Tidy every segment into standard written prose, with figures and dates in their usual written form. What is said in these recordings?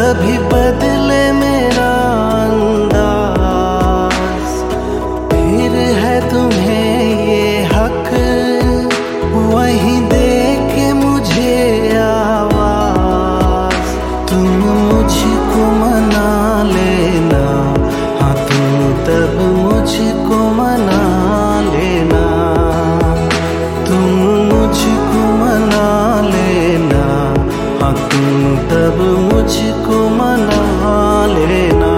कभी बदले मेरा अंदाज, फिर है तुम्हें ये हक वहीं दे के मुझे आवाज। तुम मुझको मना लेना, हाँ तुम तब मुझको मना लेना। तुम मुझको मना लेना, हाँ तुम तब मुझको मना लेना।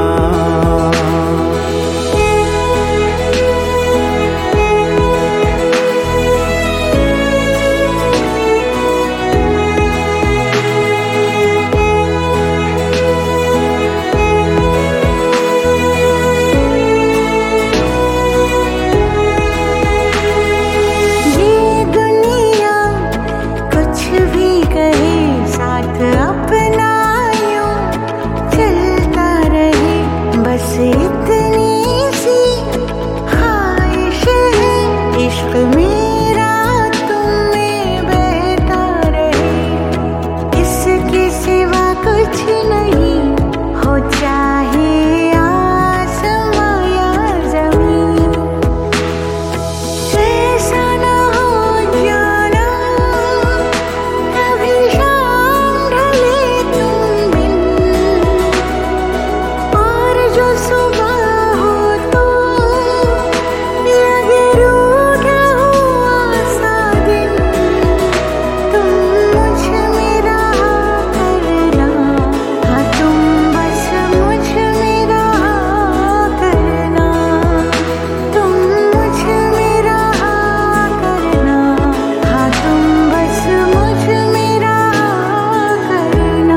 इतनी सी ख्वाहिश है इश्क मेरा तुम में बहता रहे, इसके सिवा कुछ नहीं हो चाहे आसमां या ज़मीन। ऐसा न हो जाना कभी शाम ढले तुम बिन, और जो सुबह हो तो लगे रूठा हुआ सा दिन। तुम मुझ में रहा करना, हाँ तुम बस मुझ में रहा करना। तुम मुझ में रहा करना, हाँ तुम बस मुझ में रहा करना।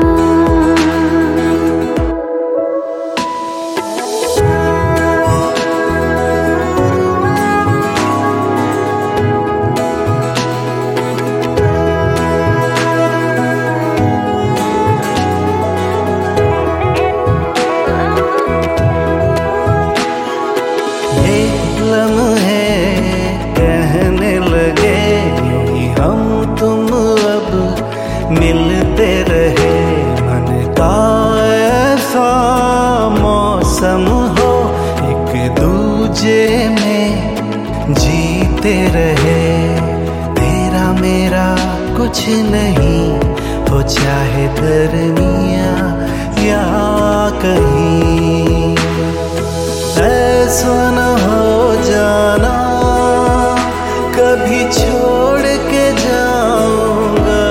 ये लम्हे कहने लगे यूं हम तुम अब मिलते रहे। मन का ऐसा मौसम हो एक दूजे में जीते रहे। तेरा मेरा कुछ नहीं हो चाहे दरमिया या कहीं। ऐसा न हो जाना कभी छोड़ के जाऊंगा,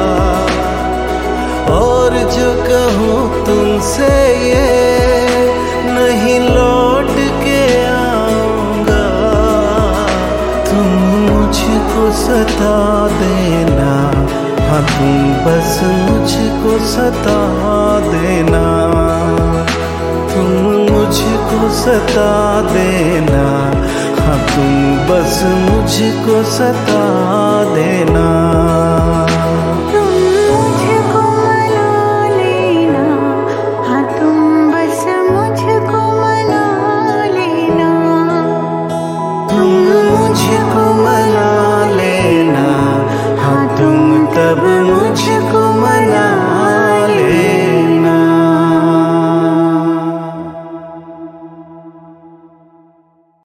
और जो कहूँ तुमसे ये नहीं लौट के आऊंगा। तुम मुझको सता देना, हाँ तुम बस मुझको सता देना। तुम मुझको सता देना, हाँ तुम बस मुझको सता देना। तुम मुझको मना लेना, हाँ तुम बस मुझको मना लेना। तुम मुझको